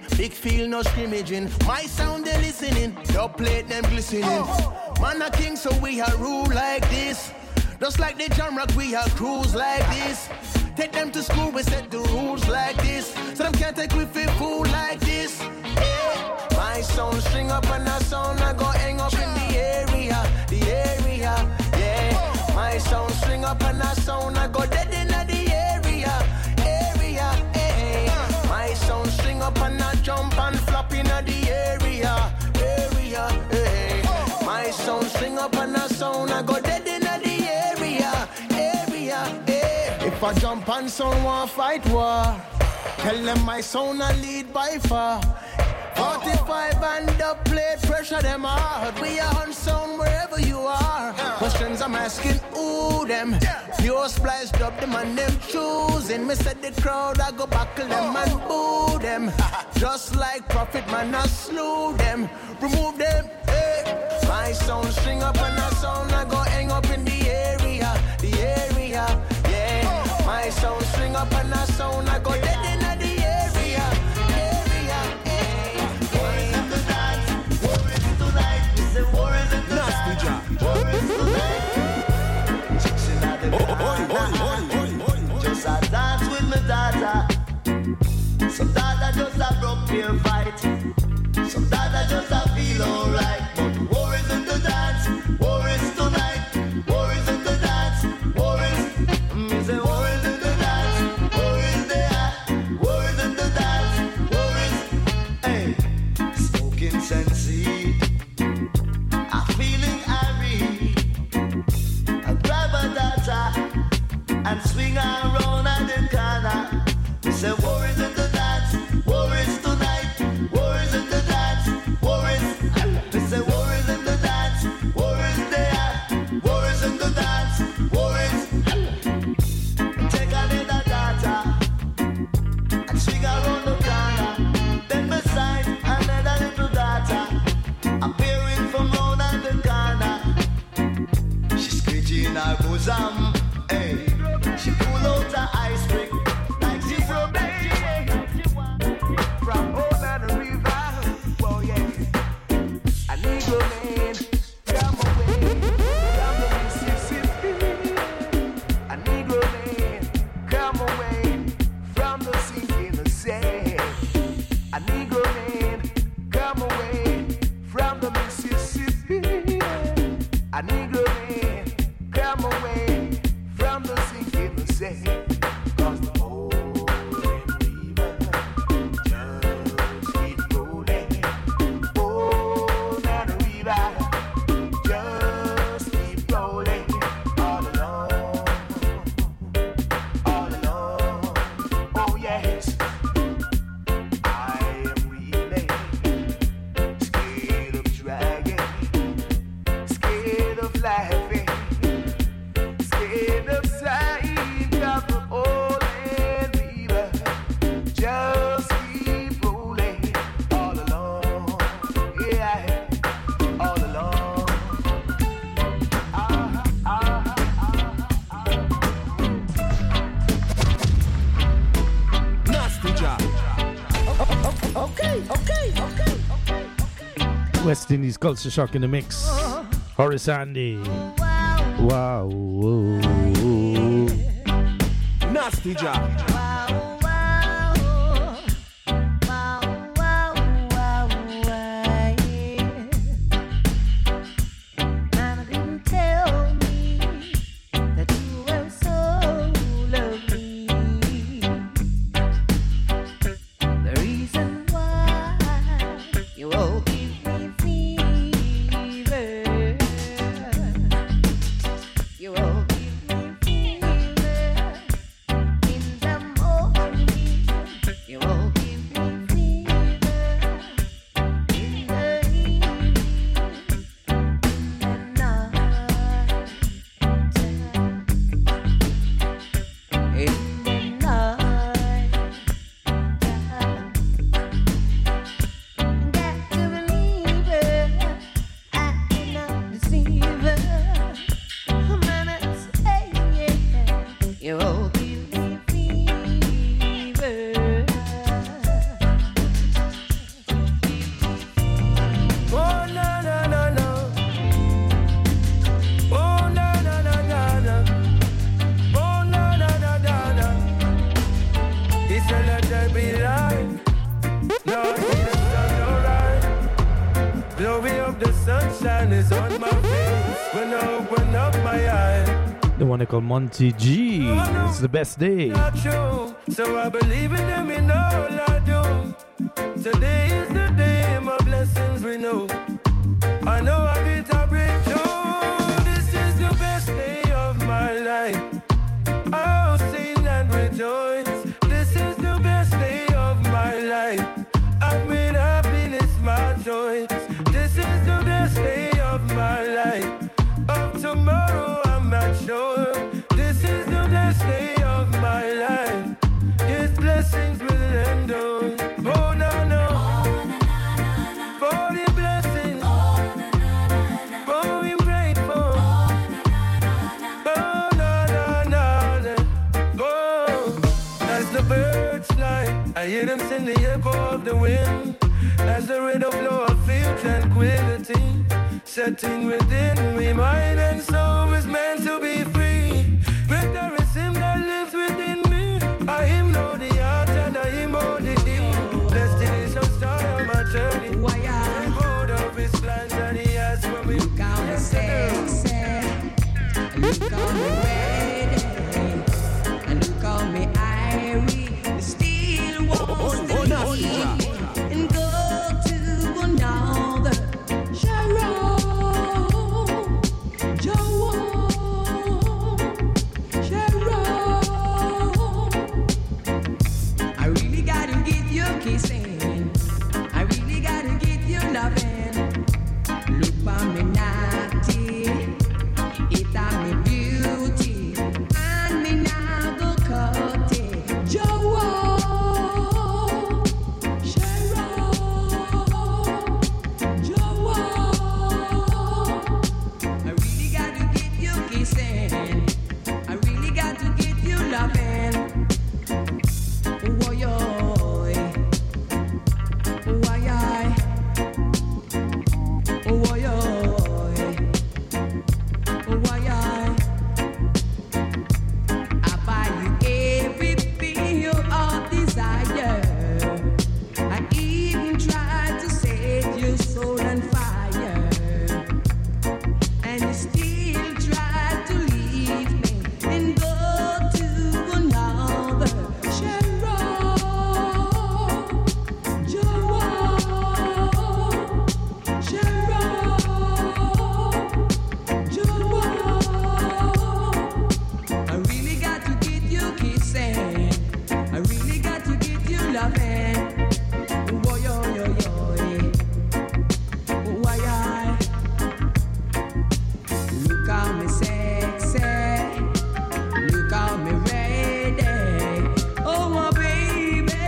Big field, no scrimmaging. My sound they listening, dub plate them glistening. Man a king, so we a rule like this. Just like the John Rock, we a cruise like this. Take them to school, we set the rules like this. So them can't take we feel fool like this. Yeah. My sound string up and a sound I go hang up in the area. Yeah. My sound string up and a sound I go dead in the area. My sound string up and a jump and flop in the area. My sound string up and a sound I go dead in the area. If I jump and sound want fight war, tell them my sound I lead by far. 45 and the plate pressure them hard. We are on sound wherever you are. Questions I'm asking, who them? Pure spliced up them and them choosing. Me said the crowd I go buckle them and boo them. Just like Prophet man I slew them. Remove them, hey. My sound string up and a sound I go hang up in the area. Yeah. My sound string up and a sound I go dead in the area. War is in the dance, war is tonight. We say war is in the dance, war is tonight. Chicks in the dance, just a dance with my daughter. Some daughter just a broke their fight. Some daughter just a feel alright. But war is in the dance, war is tonight. War is in the dance, war is. Me say war is in the dance, war is there. War is in the dance, war is. Hey, smoking sensi. I'm feeling irate. I grab a daughter and swing her around at the corner. Me say war is in the dance, war is tonight. War is in the dance, war is. Me say war is in the dance, war is there. War is in the dance, war is. Take a little daughter and swing around the corner. Then beside another little daughter appearing from round at the corner. She's screeching her bosom. Hey, she pull out her ice pick like she from from over the river. Oh yeah, a Negro man come away from the Mississippi. A Negro man come away from the sinking sand. A Negro man come away from the Mississippi. A Negro man come away from the sinking sand. 'Cause the old river just keep rolling. Old river just keep rolling all along, all along. Oh yes, I am really scared of dragging, scared of laughing, scared of sight of the old river just keep rolling all along, yeah, all along. Nasty job. Okay. West Indies Culture Shock in the mix. Horace Andy. Wow. Nasty job. sunshine is on my face when I open up my eyes. The one they call Monty G. It's the best day. Not true, so I believe in them in all I do. Today is the day my blessings renew. I know I get a breakthrough. This is the best day of my life. I'll sing and rejoice. This is the best day of my life. I've made happiness my choice. This is the best day of my life. Of tomorrow I'm not sure. This is the best day of my life. His blessings will endure. Oh no no. For the blessings. For we grateful. Oh no no no no. Oh, as the birds fly, I hear them sing the echo of the wind. As the rhythm flow, I feel tranquility setting within me. Mind and soul is meant to be free. Greater is Him that lives within me. I Him know the heart and I Him know the deep. Destination start on my journey. Why I'm proud of His plans and He has for me. look how me sexy, look how me ready, and look how me irie. Still wants to leave and go to another. Sharon, Sharon. I really gotta get you kissing. I really gotta get you loving. Look for me naughty, it a me beauty, and me now go cut it. Sharon, Sharon. I really got to get you kissing. I really got to get you loving. Oh, yo, oh, I. Oh, yo, oh, I. I buy you everything you all desire. I even tried to set your soul on fire, and you still try to leave me and go to another. Sharon, I really got to get you kissing. I really got to get you loving. Oh, yo, yo, yo. Oh, I. Look how me sexy, look how me ready. Oh, my baby,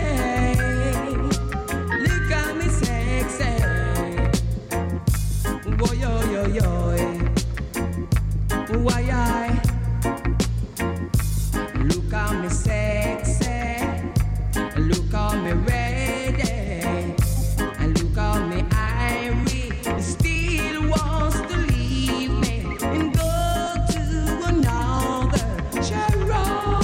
look how me sexy. Oh, yo, yo, yo. Oh, I. Look how me sexy, look how me ready, and look how me irie. Still wants to leave me and go to another. Sharon,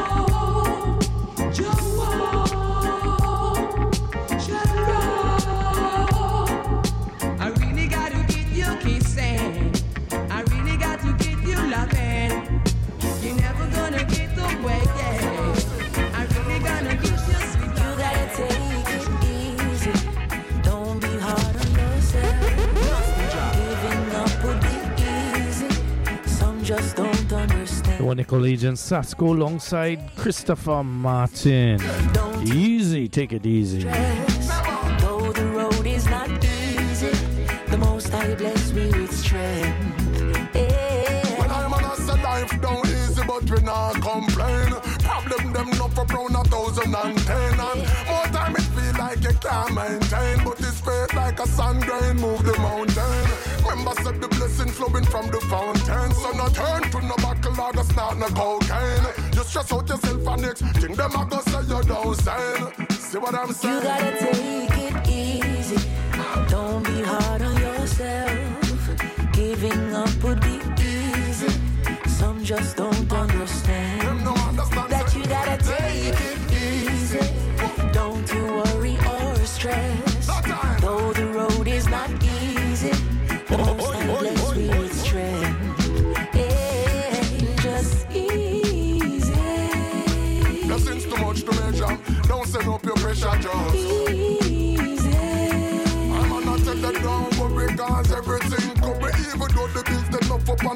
Sharon. I really got to get you kissing. I really got to get you loving. You're never gonna get away, yeah. I really gonna get you sweet. You gotta take it easy. Don't be hard on yourself. Giving up would be easy. Some just don't understand. The one they call Agent Sasko alongside Christopher Martin. Easy, take it easy. Though the road is not easy, the Most High bless me with strength. When I'm on a life don't easy, but we not complain. Problem them not for brown 1,010. And more time it feel like you can't maintain, but it's faith like a sun grain move the mountain. Remember said the blessing flowing from the fountain. So not turn to no buckle or that's not no cocaine. You stress out yourself and next thing them a go say you don't sane. See what I'm saying? You gotta take it easy. Don't be hard on yourself. Giving up would be easy. Some just don't understand that you gotta take it easy. Don't you worry or stress. Though the road is not easy, the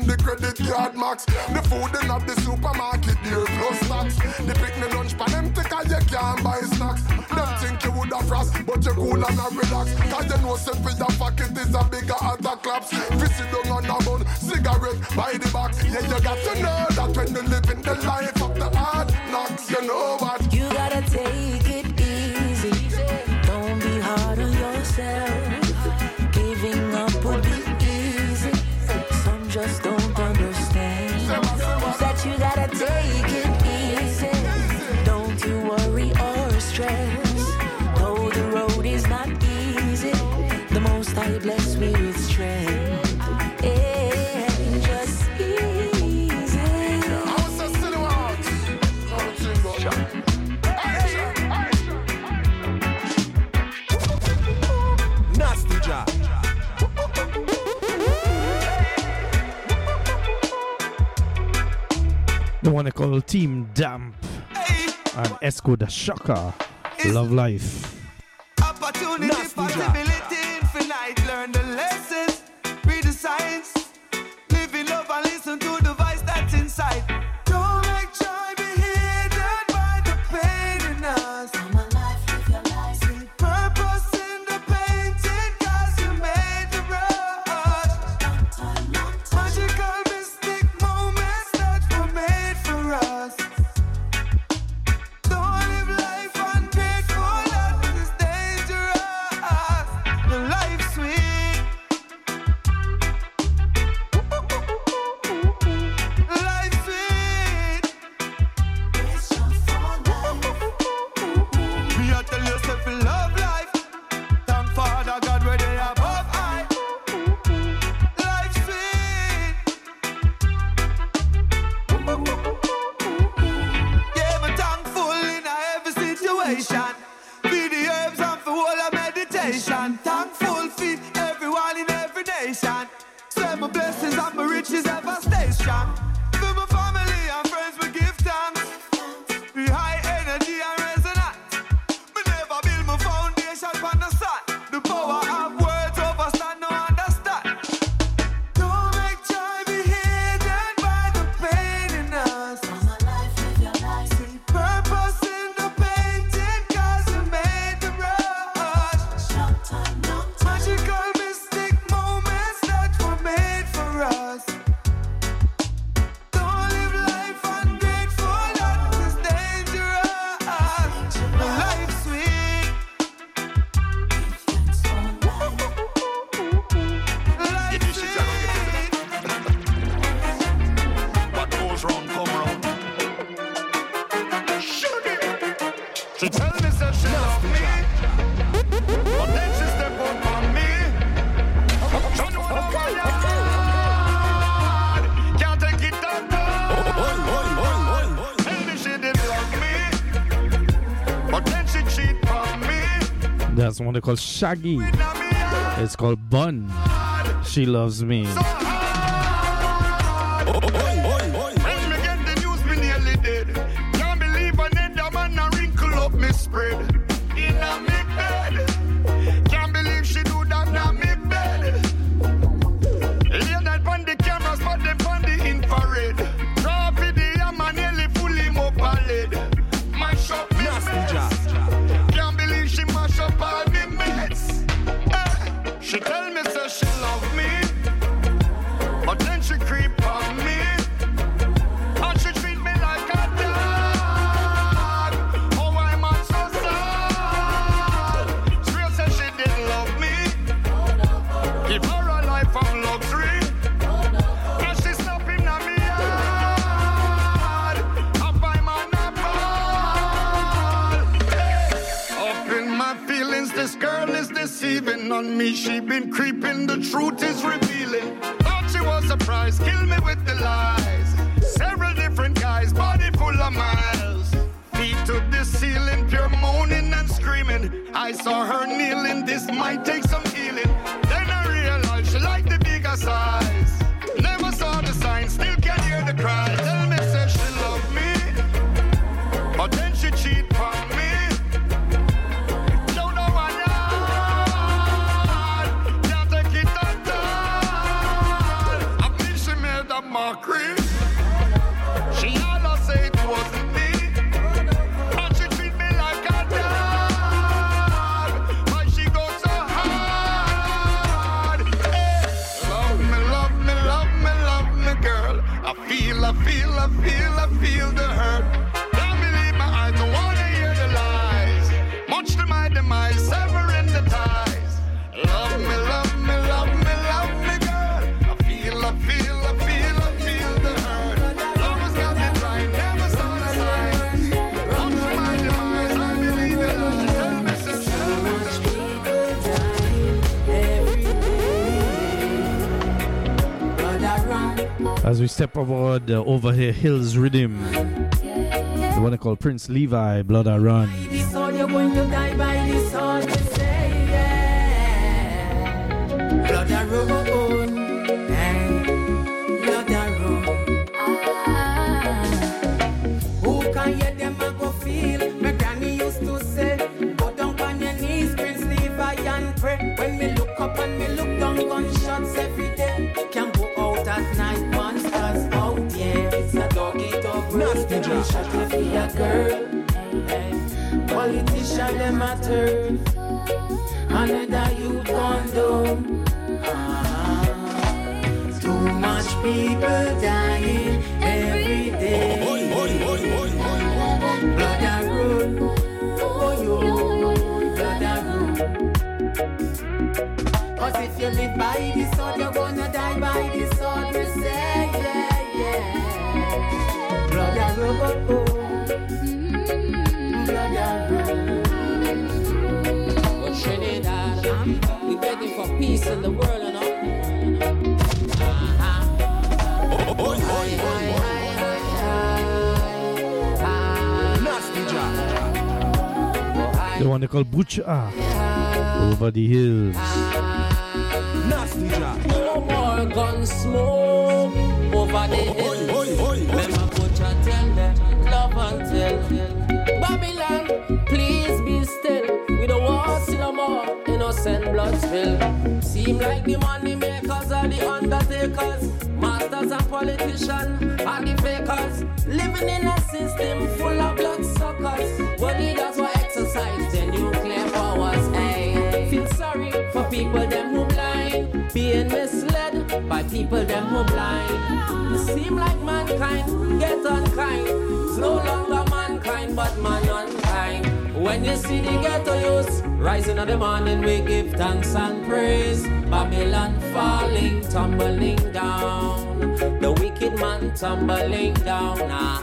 and the credit card max. The food in at the supermarket there plus snacks. The picnic lunch pan empty cause you can't buy snacks. Them think you woulda frost, but you cool and a relax. Cause you know say for the pocket is a bigger other claps. Visit down on a bun, cigarette by the back. Yeah, you got to know that when you live in the life of the hard knocks, you know what? You gotta take it easy. Don't be hard on yourself. Giving up would be easy. Some just don't understand that you gotta take it easy. Don't you worry or stress. Though the road is not easy, the Most High bless me with strength. Just easy. Nasty job. The one they call Team Damp and Esco the Shocker. Love life. Opportunity, possibility, infinite. Learn the lessons, read the science, live in love and listen to the voice that's inside. Don't make joy be hidden by the pain in us. Come alive, live your life. See purpose in the painting, cause you made the rush. Magical mystic moments that were made for us. Don't live life ungrateful, that is dangerous. The life sweet. Life sweet. Me I tell yourself you love life. Thank Father God where they above high. Life sweet. Yeah, me thankful in every situation. Feed the herbs and for all of meditation. Thankful feed everyone in every nation. Send my blessings and my riches ever stay strong. For my family and friends we give thanks. Be high energy and resonant. Me never build my foundation on the sun. The power of words overstand no understand. Don't make joy be hidden by the pain in us. Come alive, live your life. See purpose in the painting, cause you made the rush. Long time, long time. Magical mystic moments that were made for us. Don't live life ungrateful, that is dangerous. The life sweet. Life sweet. What goes wrong, come wrong. She tell me that she love me, but then she step up on me. She know no one yard, can't take it down. Tell me she did love me, but then she cheat on me. That's one they call Shaggy. Now me hard, It's called Bun. She loves me. so hard. When me get the news, me nearly dead. Can't believe another man a wrinkle up me spread in a me bed. Can't believe she do that in me bed. Lay night on the cameras, but them on the infrared. Draw video, man, nearly pull him up a lid. Mash up me mess. Can't believe she mash up all me mess. She tell me say she love me, but then she creep on me. And she treat me like a dog. Oh, I'm so sad. She real say she did love me. Give her a life of luxury. And she stopping at me yard. Up by my ball. Up in my feelings, this girl is deceiving on me. She been creeping, the truth is revealing. Thought she was surprised, kill me with the lies. Several different guys, body full of miles. Feet to the ceiling, pure moaning and screaming. I saw her kneeling, this might take some healing. Then I realized she liked the bigger size. Never saw the signs, still can hear the cries. Tell me, say she love me, but then she cheat on me. Don't know why not. Can't take it at all. I mean, she made a As we step aboard over here, Hills Rhythm, the one called Prince Levi, Blood I Run. This all you're going to die by this all you say, yeah. Blood I run, blood I run. Who can hear them and go feel? My granny used to say, go down on your knees, Prince Levi and pray. When me look up and me look down, gunshots every day. Can't go out at night, monsters out, yeah. It's a doggy dog world, they will shut you for your girl. Politician them a turn, another you gone down. Too much people dying every day. Blood a run, oh yo, blood a run. 'Cause if you live by the sword, you're gonna die by the sword. We say, yeah, yeah. Blood a run, blood a run. But Trinidad, we begging for peace in the world, you know. The one they call Butcher over the hills. No more gun smoke over the hills. Remember Butcher tell them, love until Babylon, please be still. We don't want to see no more innocent blood spill. Seem like the money makers are the undertakers, masters and politicians are the fakers. Living in a system full of blood suckers. What leaders will exercise their nuclear powers. Ay. Feel sorry for people them who blind, being misled by people them who blind. It seem like mankind get unkind. It's no longer mankind but man unkind. When you see the ghetto youth rising in the morning, we give thanks and praise. Babylon falling, tumbling down. The wicked man tumbling down.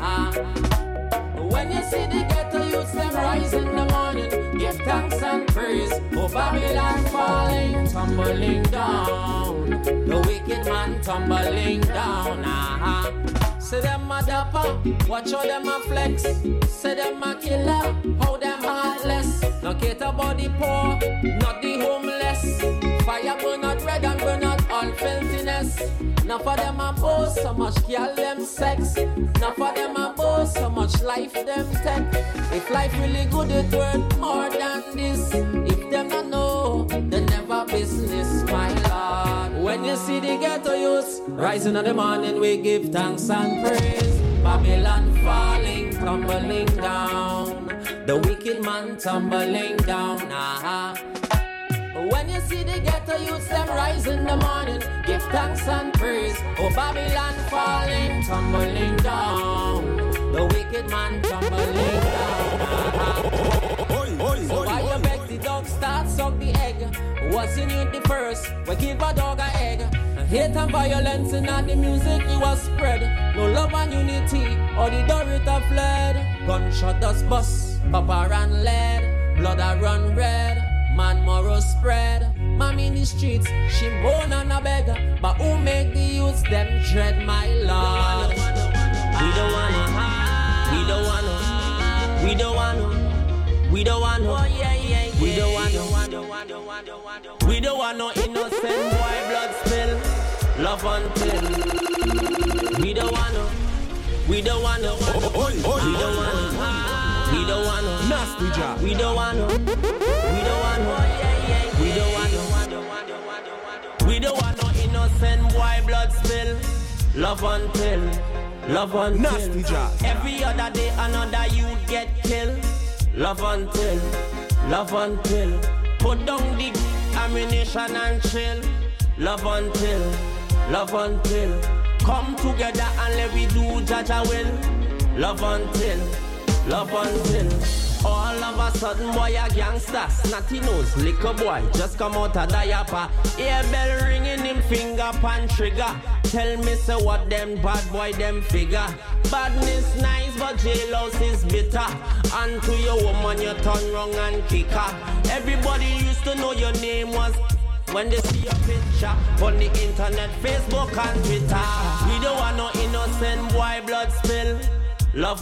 When you see the ghetto youths them rise in the morning, give thanks and praise. Oh, Babylon falling, tumbling down. The wicked man tumbling down. Say them a dapper, watch how them a flex. Say them a killer, how them heartless. No cater about the poor, not the homeless. Fire burn out red and burn out all filthiness. Now for them a boast, so much girl them sex. Now for them a boast, so much life them take. If life really good, it worth more than this. If them not know, they never business, my lord. When you see the ghetto youths rising in the morning, we give thanks and praise. Babylon falling, tumbling down. The wicked man tumbling down. When you see the ghetto youths them rise in the morning, give thanks and praise. Oh, Babylon falling, tumbling down. The wicked man tumbling down. So why you beg the dog start suck the egg? What's in it the first? We give a dog a egg. Hate and violence in the music you was spread. No love and unity, or the Dorita fled. Gunshot does bust, Papa ran lead. Blood a run red, man moral spread. Mom in the streets, she born on a beggar. But who make the youths them dread, my lord? We don't wanna, we don't wanna, we don't wanna, we don't wanna, oh, yeah, yeah, yeah. We don't wanna, we don't want no innocent boy blood spill. Love until we don't wanna, we don't wanna, we don't wanna, we don't wanna, nasty job. We don't wanna, we don't wanna, we don't wanna, we don't want no innocent boy blood spill. Love until, love until, nasty job. Every other day another youth get killed. Love until, love until. Put down the ammunition and chill. Love until, love until. Come together and let we do Jaja will. Love until, love until. All of a sudden boy a gangster, snotty nose, liquor boy, just come out a diaper. Ear bell ringing him finger pan trigger. Tell me say what them bad boy them figure. Badness nice but jailhouse is bitter. And to your woman you turn wrong and kick her. Everybody used to know your name was when they see your picture on the internet, Facebook and Twitter. We don't want no innocent boy blood spill. Love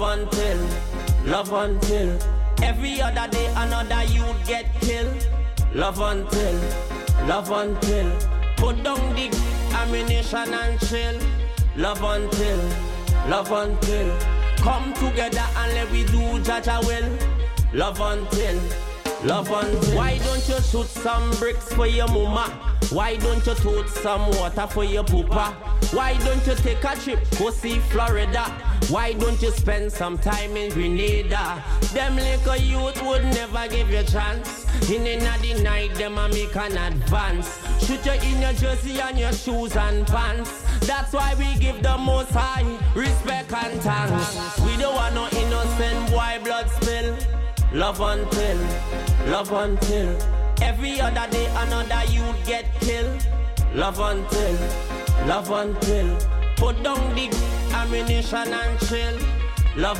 until every other day another youth get killed. Love until put down the ammunition and chill. Love until come together and let we do Jaja will. Love until why don't you shoot some bricks for your mama? Why don't you tote some water for your poopa? Why don't you take a trip go see Florida? Why don't you spend some time in Grenada? Them little youth would never give you a chance. In the night, them a make an advance. Shoot you in your jersey and your shoes and pants. That's why we give the most high respect and thanks. We don't want no innocent boy blood spill. Love until every other day another youth get killed. Love until put down the ammunition and chill. Love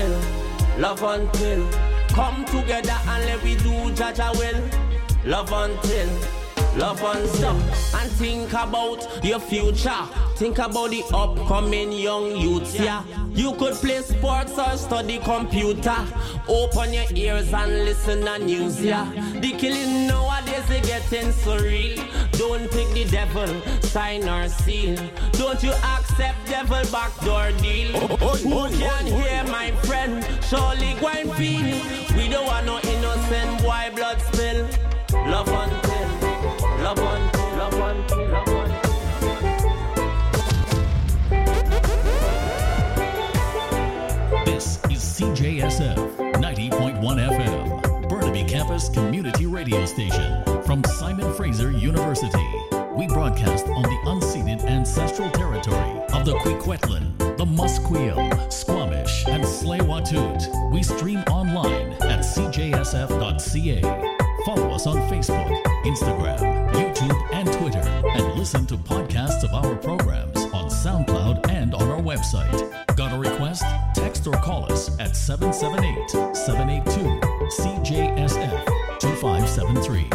until come together and let we do Jaja will. Love until and think about your future. Think about the upcoming young youths, yeah. You could play sports or study computer. Open your ears and listen to news, yeah. The killing nowadays they getting so real. Don't pick the devil, sign or seal. Don't you accept devil backdoor deal. Who can hear my friend? Surely go and feel. We don't want no innocent boy blood spill. Love until This is CJSF 90.1 FM, Burnaby Campus Community Radio Station from Simon Fraser University. We broadcast on the unceded ancestral territory of the Kwikwetlan, the Musqueam, Squamish, and Tsleil-Waututh. We stream online at cjsf.ca. Follow us on Facebook, Instagram, YouTube, and Twitter, and listen to podcasts of our programs on SoundCloud and on our website. Got a request? Text or call us at 778-782-CJSF-2573.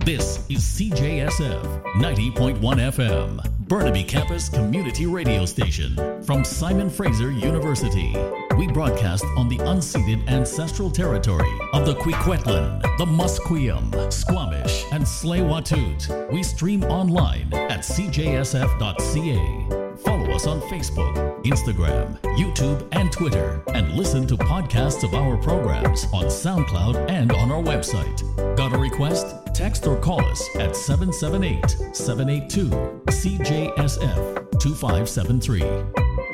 This is CJSF 90.1 FM, Burnaby Campus Community Radio Station from Simon Fraser University. We broadcast on the unceded ancestral territory of the Kwikwetlan, the Musqueam, Squamish, and Tsleil-Waututh. We stream online at cjsf.ca. Follow us on Facebook, Instagram, YouTube, and Twitter, and listen to podcasts of our programs on SoundCloud and on our website. Got a request? Text or call us at 778-782-CJSF-2573.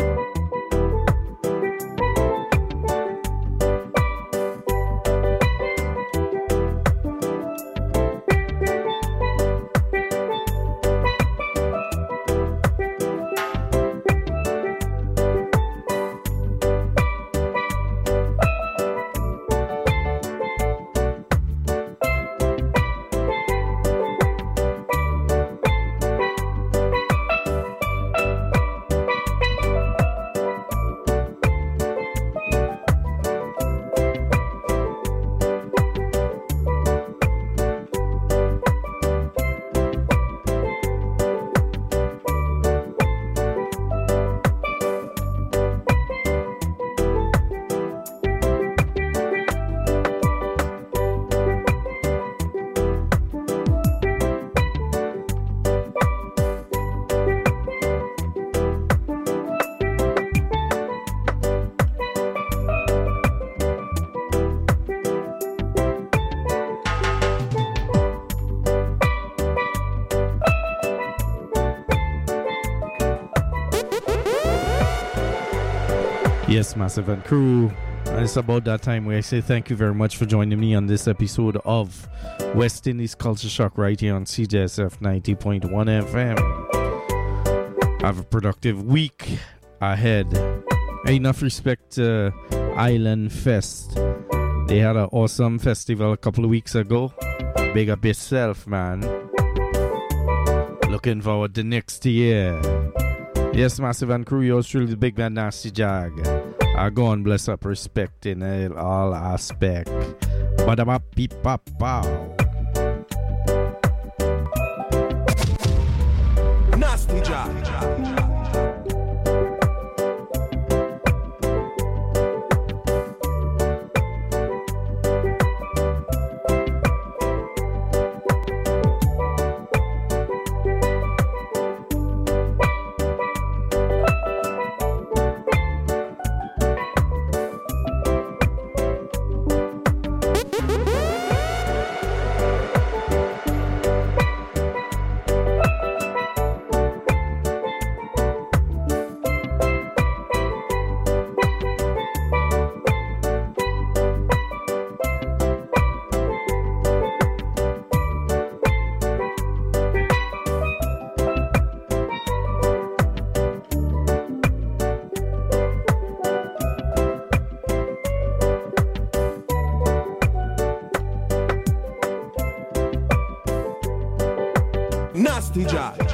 Yes, Massive and crew. And it's about that time where I say thank you very much for joining me on this episode of West Indies Culture Shock right here on CJSF 90.1 FM. Have a productive week ahead. Enough respect to Island Fest. They had an awesome festival a couple of weeks ago. Big up yourself, man. Looking forward to next year. Yes, Massive and crew, yours truly, the big man Nasty Jag. I go on, bless up, respect in all aspect. Badaba beep pop pow. Nasty Jag. Nasty Jah.